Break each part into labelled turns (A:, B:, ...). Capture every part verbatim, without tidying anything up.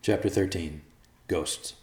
A: Chapter thirteen. Ghosts.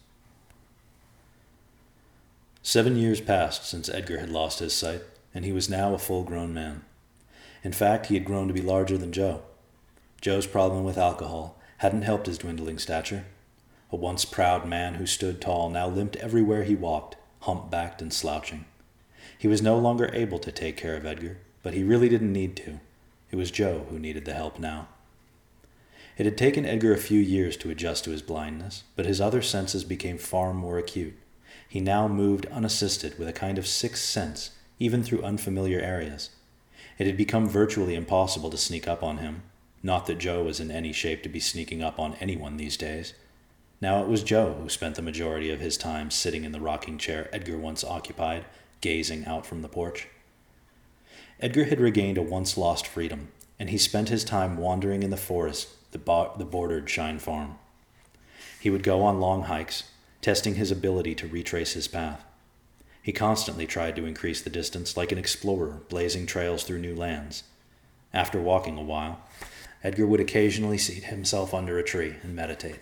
A: Seven years passed since Edgar had lost his sight, and he was now a full-grown man. In fact, he had grown to be larger than Joe. Joe's problem with alcohol hadn't helped his dwindling stature. A once proud man who stood tall now limped everywhere he walked, hump-backed and slouching. He was no longer able to take care of Edgar, but he really didn't need to. It was Joe who needed the help now. It had taken Edgar a few years to adjust to his blindness, but his other senses became far more acute. He now moved unassisted with a kind of sixth sense, even through unfamiliar areas. It had become virtually impossible to sneak up on him. Not that Joe was in any shape to be sneaking up on anyone these days. Now it was Joe who spent the majority of his time sitting in the rocking chair Edgar once occupied, gazing out from the porch. Edgar had regained a once-lost freedom, and he spent his time wandering in the forest that bo- the bordered Shine Farm. He would go on long hikes, testing his ability to retrace his path. He constantly tried to increase the distance like an explorer blazing trails through new lands. After walking a while, Edgar would occasionally seat himself under a tree and meditate.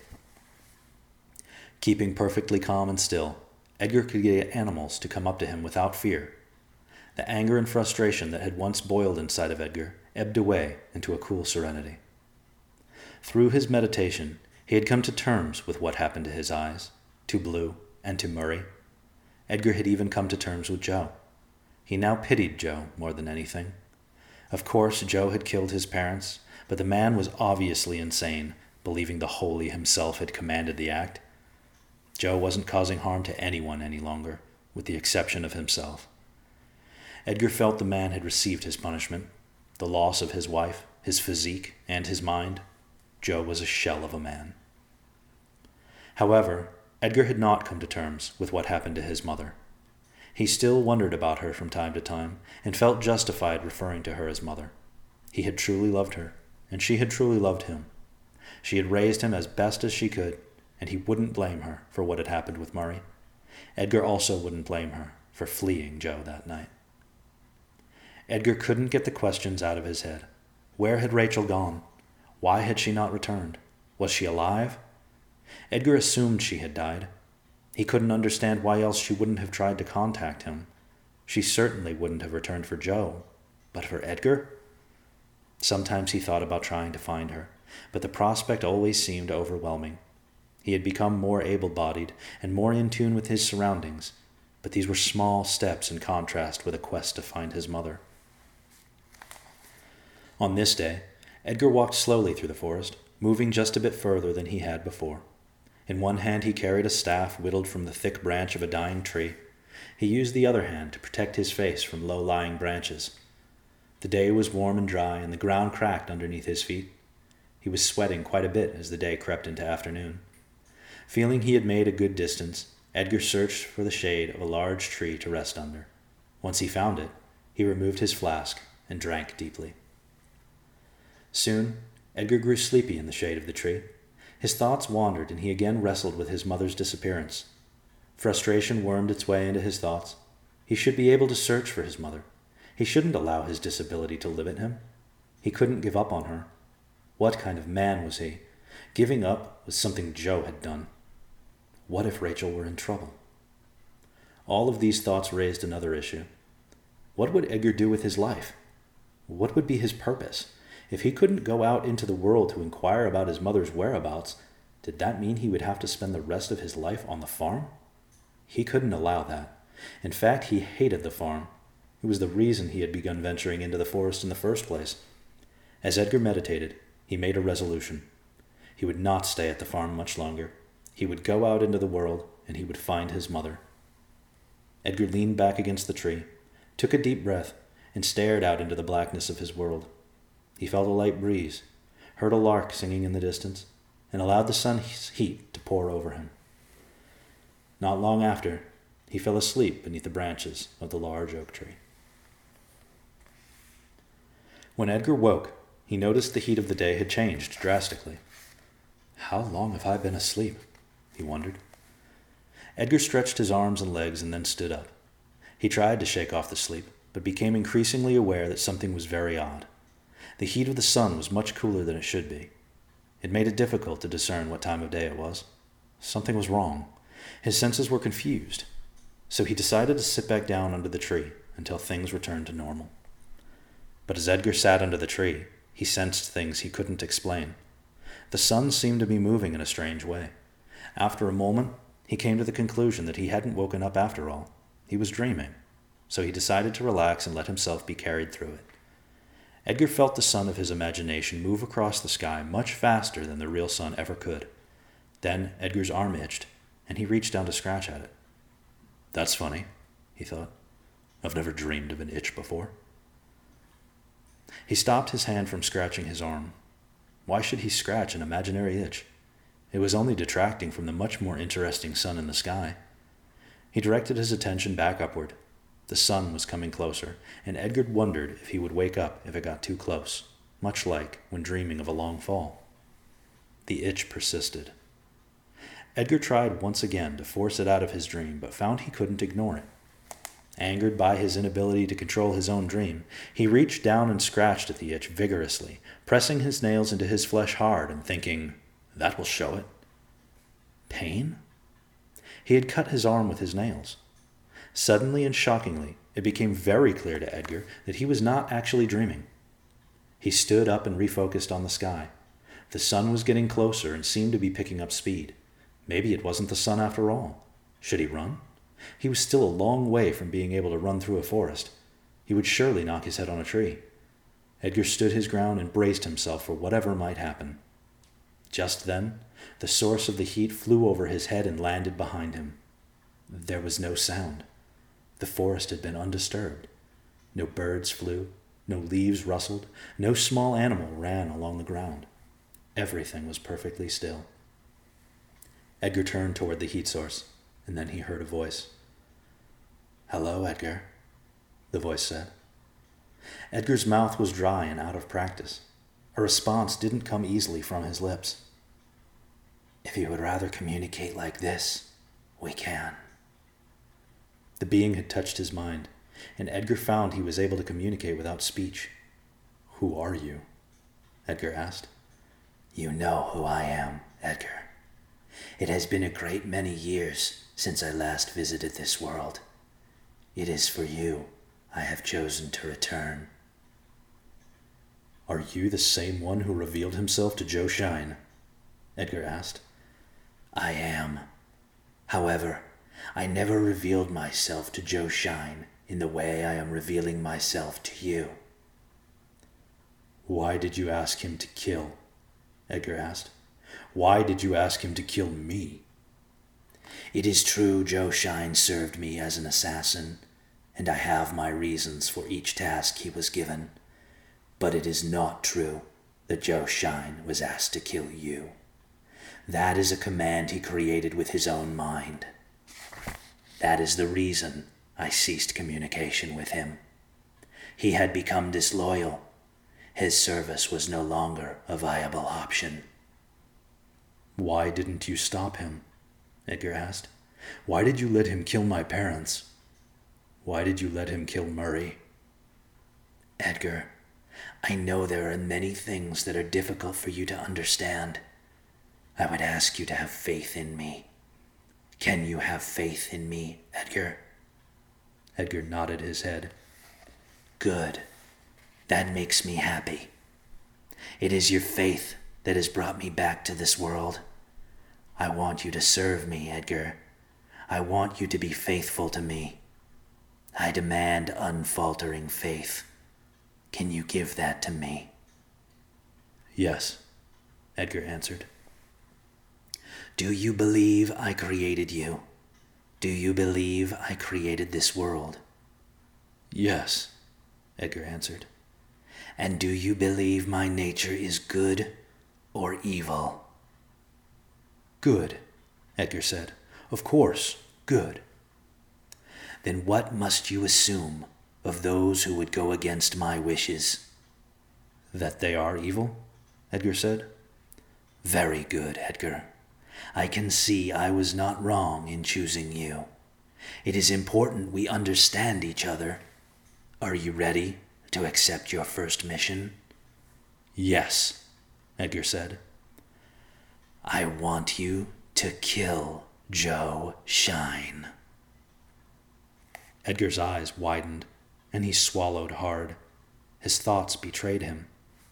A: Keeping perfectly calm and still, Edgar could get animals to come up to him without fear. The anger and frustration that had once boiled inside of Edgar ebbed away into a cool serenity. Through his meditation, he had come to terms with what happened to his eyes, to Blue, and to Murray. Edgar had even come to terms with Joe. He now pitied Joe more than anything. Of course, Joe had killed his parents, but the man was obviously insane, believing the Holy himself had commanded the act. Joe wasn't causing harm to anyone any longer, with the exception of himself. Edgar felt the man had received his punishment, the loss of his wife, his physique, and his mind. Joe was a shell of a man. However, Edgar had not come to terms with what happened to his mother. He still wondered about her from time to time, and felt justified referring to her as mother. He had truly loved her, and she had truly loved him. She had raised him as best as she could, and he wouldn't blame her for what had happened with Murray. Edgar also wouldn't blame her for fleeing Joe that night. Edgar couldn't get the questions out of his head. Where had Rachel gone? Why had she not returned? Was she alive? Edgar assumed she had died. He couldn't understand why else she wouldn't have tried to contact him. She certainly wouldn't have returned for Joe. But for Edgar? Sometimes he thought about trying to find her, but the prospect always seemed overwhelming. He had become more able-bodied and more in tune with his surroundings, but these were small steps in contrast with a quest to find his mother. On this day, Edgar walked slowly through the forest, moving just a bit further than he had before. In one hand he carried a staff whittled from the thick branch of a dying tree. He used the other hand to protect his face from low-lying branches. The day was warm and dry, and the ground cracked underneath his feet. He was sweating quite a bit as the day crept into afternoon. Feeling he had made a good distance, Edgar searched for the shade of a large tree to rest under. Once he found it, he removed his flask and drank deeply. Soon, Edgar grew sleepy in the shade of the tree. His thoughts wandered, and he again wrestled with his mother's disappearance. Frustration wormed its way into his thoughts. He should be able to search for his mother. He shouldn't allow his disability to limit him. He couldn't give up on her. What kind of man was he? Giving up was something Joe had done. What if Rachel were in trouble? All of these thoughts raised another issue. What would Edgar do with his life? What would be his purpose? If he couldn't go out into the world to inquire about his mother's whereabouts, did that mean he would have to spend the rest of his life on the farm? He couldn't allow that. In fact, he hated the farm. It was the reason he had begun venturing into the forest in the first place. As Edgar meditated, he made a resolution. He would not stay at the farm much longer. He would go out into the world, and he would find his mother. Edgar leaned back against the tree, took a deep breath, and stared out into the blackness of his world. He felt a light breeze, heard a lark singing in the distance, and allowed the sun's heat to pour over him. Not long after, he fell asleep beneath the branches of the large oak tree. When Edgar woke, he noticed the heat of the day had changed drastically. How long have I been asleep? He wondered. Edgar stretched his arms and legs and then stood up. He tried to shake off the sleep, but became increasingly aware that something was very odd. The heat of the sun was much cooler than it should be. It made it difficult to discern what time of day it was. Something was wrong. His senses were confused. So he decided to sit back down under the tree until things returned to normal. But as Edgar sat under the tree, he sensed things he couldn't explain. The sun seemed to be moving in a strange way. After a moment, he came to the conclusion that he hadn't woken up after all. He was dreaming. So he decided to relax and let himself be carried through it. Edgar felt the sun of his imagination move across the sky much faster than the real sun ever could. Then Edgar's arm itched, and he reached down to scratch at it. That's funny, he thought. I've never dreamed of an itch before. He stopped his hand from scratching his arm. Why should he scratch an imaginary itch? It was only detracting from the much more interesting sun in the sky. He directed his attention back upward. The sun was coming closer, and Edgar wondered if he would wake up if it got too close, much like when dreaming of a long fall. The itch persisted. Edgar tried once again to force it out of his dream, but found he couldn't ignore it. Angered by his inability to control his own dream, he reached down and scratched at the itch vigorously, pressing his nails into his flesh hard and thinking, that will show it. Pain? He had cut his arm with his nails. Suddenly and shockingly, it became very clear to Edgar that he was not actually dreaming. He stood up and refocused on the sky. The sun was getting closer and seemed to be picking up speed. Maybe it wasn't the sun after all. Should he run? He was still a long way from being able to run through a forest. He would surely knock his head on a tree. Edgar stood his ground and braced himself for whatever might happen. Just then, the source of the heat flew over his head and landed behind him. There was no sound. The forest had been undisturbed. No birds flew, no leaves rustled, no small animal ran along the ground. Everything was perfectly still. Edgar turned toward the heat source, and then he heard a voice. "Hello, Edgar," the voice said. Edgar's mouth was dry and out of practice. A response didn't come easily from his lips. "If you would rather communicate like this, we can." The being had touched his mind, and Edgar found he was able to communicate without speech. "Who are you?" Edgar asked. "You know who I am, Edgar. It has been a great many years since I last visited this world. It is for you I have chosen to return." "Are you the same one who revealed himself to Joe Shine?" Edgar asked. "I am. However, I never revealed myself to Joe Shine in the way I am revealing myself to you." "Why did you ask him to kill?" Edgar asked. "Why did you ask him to kill me?" "It is true Joe Shine served me as an assassin, and I have my reasons for each task he was given. But it is not true that Joe Shine was asked to kill you. That is a command he created with his own mind. That is the reason I ceased communication with him. He had become disloyal. His service was no longer a viable option." "Why didn't you stop him?" Edgar asked. "Why did you let him kill my parents? Why did you let him kill Murray?" "Edgar, I know there are many things that are difficult for you to understand. I would ask you to have faith in me. Can you have faith in me, Edgar?" Edgar nodded his head. "Good. That makes me happy. It is your faith that has brought me back to this world. I want you to serve me, Edgar. I want you to be faithful to me. I demand unfaltering faith. Can you give that to me?" "Yes," Edgar answered. "Do you believe I created you? Do you believe I created this world?" "Yes," Edgar answered. "And do you believe my nature is good or evil?" "Good," Edgar said. "Of course, good." "Then what must you assume of those who would go against my wishes?" "That they are evil," Edgar said. "Very good, Edgar. I can see I was not wrong in choosing you. It is important we understand each other. Are you ready to accept your first mission?" "Yes," Edgar said. I want you to kill Joe Shine. Edgar's eyes widened, and he swallowed hard. His thoughts betrayed him.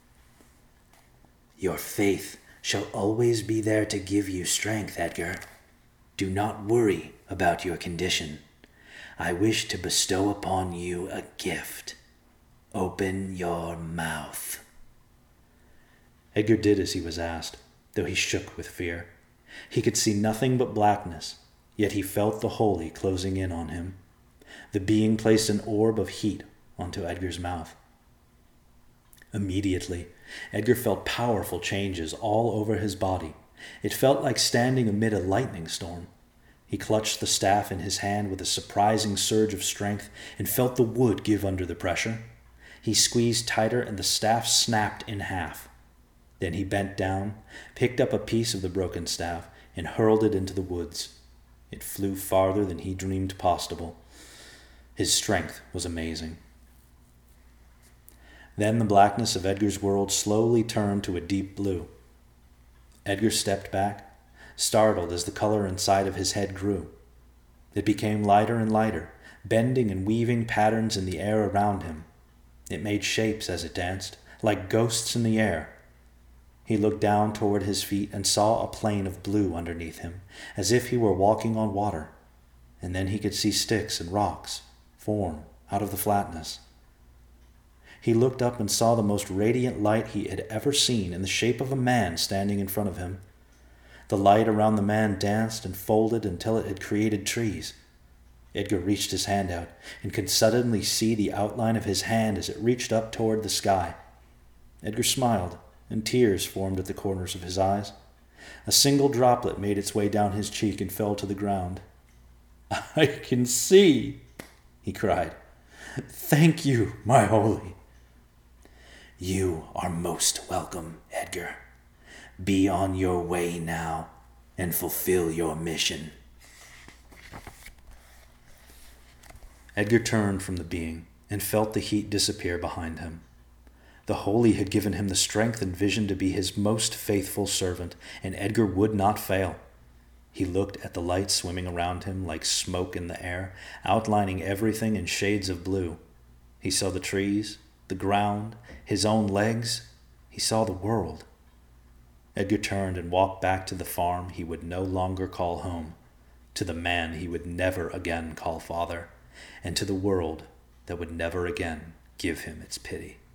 A: Your faith shall always be there to give you strength, Edgar. Do not worry about your condition. I wish to bestow upon you a gift. Open your mouth. Edgar did as he was asked, though he shook with fear. He could see nothing but blackness, yet he felt the holy closing in on him. The being placed an orb of heat onto Edgar's mouth. Immediately, Edgar felt powerful changes all over his body. It felt like standing amid a lightning storm. He clutched the staff in his hand with a surprising surge of strength and felt the wood give under the pressure. He squeezed tighter and the staff snapped in half. Then he bent down, picked up a piece of the broken staff, and hurled it into the woods. It flew farther than he dreamed possible. His strength was amazing. Then the blackness of Edgar's world slowly turned to a deep blue. Edgar stepped back, startled as the color inside of his head grew. It became lighter and lighter, bending and weaving patterns in the air around him. It made shapes as it danced, like ghosts in the air. He looked down toward his feet and saw a plain of blue underneath him, as if he were walking on water. And then he could see sticks and rocks form out of the flatness. He looked up and saw the most radiant light he had ever seen in the shape of a man standing in front of him. The light around the man danced and folded until it had created trees. Edgar reached his hand out and could suddenly see the outline of his hand as it reached up toward the sky. Edgar smiled, and tears formed at the corners of his eyes. A single droplet made its way down his cheek and fell to the ground. "I can see," he cried. "Thank you, my holy." "You are most welcome, Edgar. Be on your way now and fulfill your mission." Edgar turned from the being and felt the heat disappear behind him. The Holy had given him the strength and vision to be his most faithful servant, and Edgar would not fail. He looked at the light swimming around him like smoke in the air, outlining everything in shades of blue. He saw the trees, the ground, his own legs. He saw the world. Edgar turned and walked back to the farm he would no longer call home, to the man he would never again call father, and to the world that would never again give him its pity.